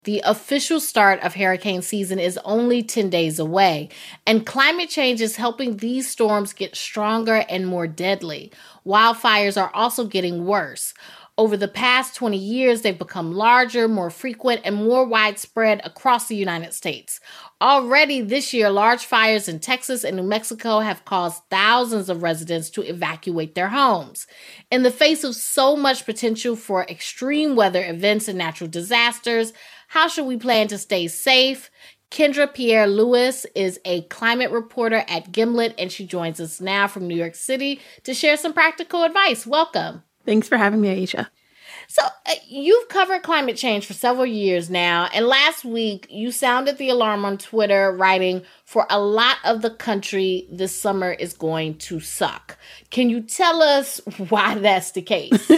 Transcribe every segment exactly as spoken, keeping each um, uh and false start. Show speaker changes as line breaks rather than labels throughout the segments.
The official start of hurricane season is only ten days away, and climate change is helping these storms get stronger and more deadly. Wildfires are also getting worse. Over the past twenty years, they've become larger, more frequent, and more widespread across the United States. Already this year, large fires in Texas and New Mexico have caused thousands of residents to evacuate their homes. In the face of so much potential for extreme weather events and natural disasters, how should we plan to stay safe? Kendra Pierre-Louis is a climate reporter at Gimlet, and she joins us now from New York City to share some practical advice. Welcome.
Thanks for having me, Aisha.
So uh, you've covered climate change for several years now, and last week you sounded the alarm on Twitter, writing, "For a lot of the country, this summer is going to suck." Can you tell us why that's the case?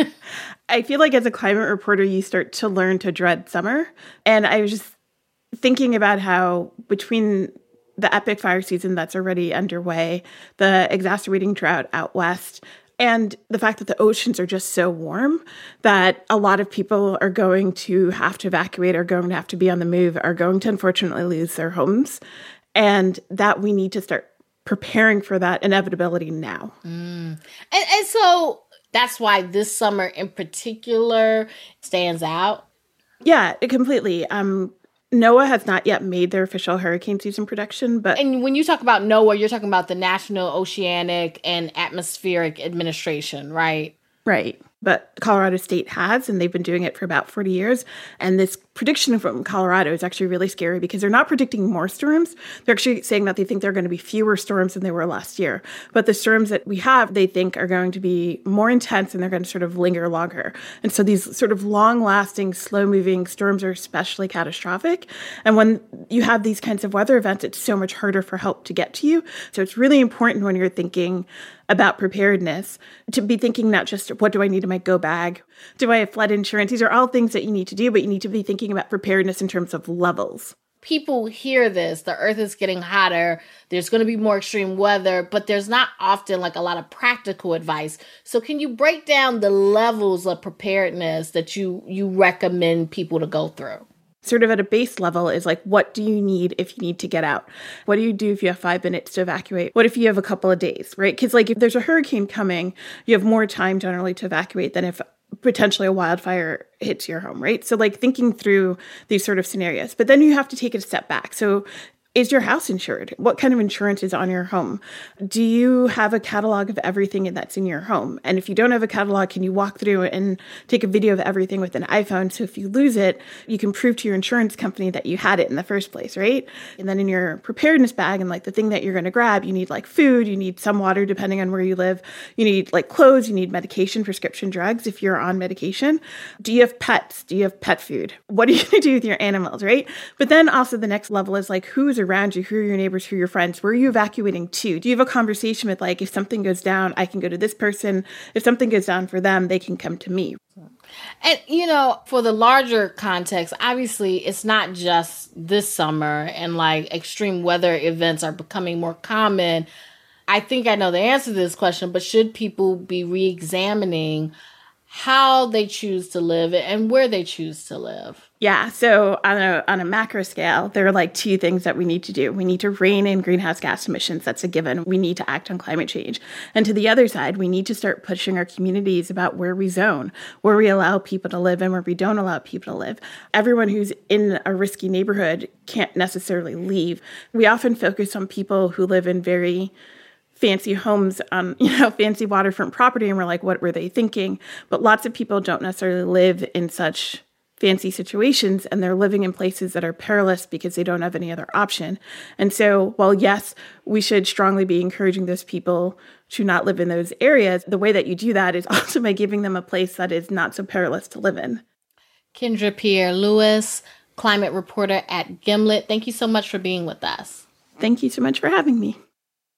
I feel like as a climate reporter, you start to learn to dread summer. And I was just thinking about how between the epic fire season that's already underway, the exacerbating drought out west, and the fact that the oceans are just so warm that a lot of people are going to have to evacuate, are going to have to be on the move, are going to unfortunately lose their homes, and that we need to start preparing for that inevitability now.
Mm. And, and so that's why this summer in particular stands out?
Yeah, completely. Um, NOAA has not yet made their official hurricane season prediction, but...
And when you talk about NOAA, you're talking about the National Oceanic and Atmospheric Administration, right?
Right. But Colorado State has, and they've been doing it for about forty years. And this prediction from Colorado is actually really scary because they're not predicting more storms. They're actually saying that they think there are going to be fewer storms than they were last year. But the storms that we have, they think are going to be more intense and they're going to sort of linger longer. And so these sort of long-lasting, slow-moving storms are especially catastrophic. And when you have these kinds of weather events, it's so much harder for help to get to you. So it's really important when you're thinking about preparedness to be thinking not just what do I need in my go bag? Do I have flood insurance? These are all things that you need to do, but you need to be thinking about preparedness in terms of levels.
People hear this, the earth is getting hotter, there's going to be more extreme weather, but there's not often like a lot of practical advice. So can you break down the levels of preparedness that you, you recommend people to go through?
Sort of at a base level is like, what do you need if you need to get out? What do you do if you have five minutes to evacuate? What if you have a couple of days, right? Because like if there's a hurricane coming, you have more time generally to evacuate than if potentially a wildfire hits your home, right? So like thinking through these sort of scenarios, but then you have to take it a step back. So is your house insured? What kind of insurance is on your home? Do you have a catalog of everything that's in your home? And if you don't have a catalog, can you walk through and take a video of everything with an iPhone? So if you lose it, you can prove to your insurance company that you had it in the first place, right? And then in your preparedness bag and like the thing that you're going to grab, you need like food, you need some water depending on where you live. You need like clothes, you need medication, prescription drugs if you're on medication. Do you have pets? Do you have pet food? What are you going to do with your animals, right? But then also the next level is like, who's around you? Who are your neighbors? Who are your friends? Where are you evacuating to? Do you have a conversation with like, if something goes down, I can go to this person. If something goes down for them, they can come to me.
And, you know, for the larger context, obviously, it's not just this summer and like extreme weather events are becoming more common. I think I know the answer to this question, but should people be re-examining how they choose to live and where they choose to live?
Yeah. So on a on a macro scale, there are like two things that we need to do. We need to rein in greenhouse gas emissions. That's a given. We need to act on climate change. And to the other side, we need to start pushing our communities about where we zone, where we allow people to live and where we don't allow people to live. Everyone who's in a risky neighborhood can't necessarily leave. We often focus on people who live in very fancy homes on, you know, fancy waterfront property. And we're like, what were they thinking? But lots of people don't necessarily live in such fancy situations, and they're living in places that are perilous because they don't have any other option. And so while, yes, we should strongly be encouraging those people to not live in those areas, the way that you do that is also by giving them a place that is not so perilous to live in.
Kendra Pierre-Louis, climate reporter at Gimlet. Thank you so much for being with us.
Thank you so much for having me.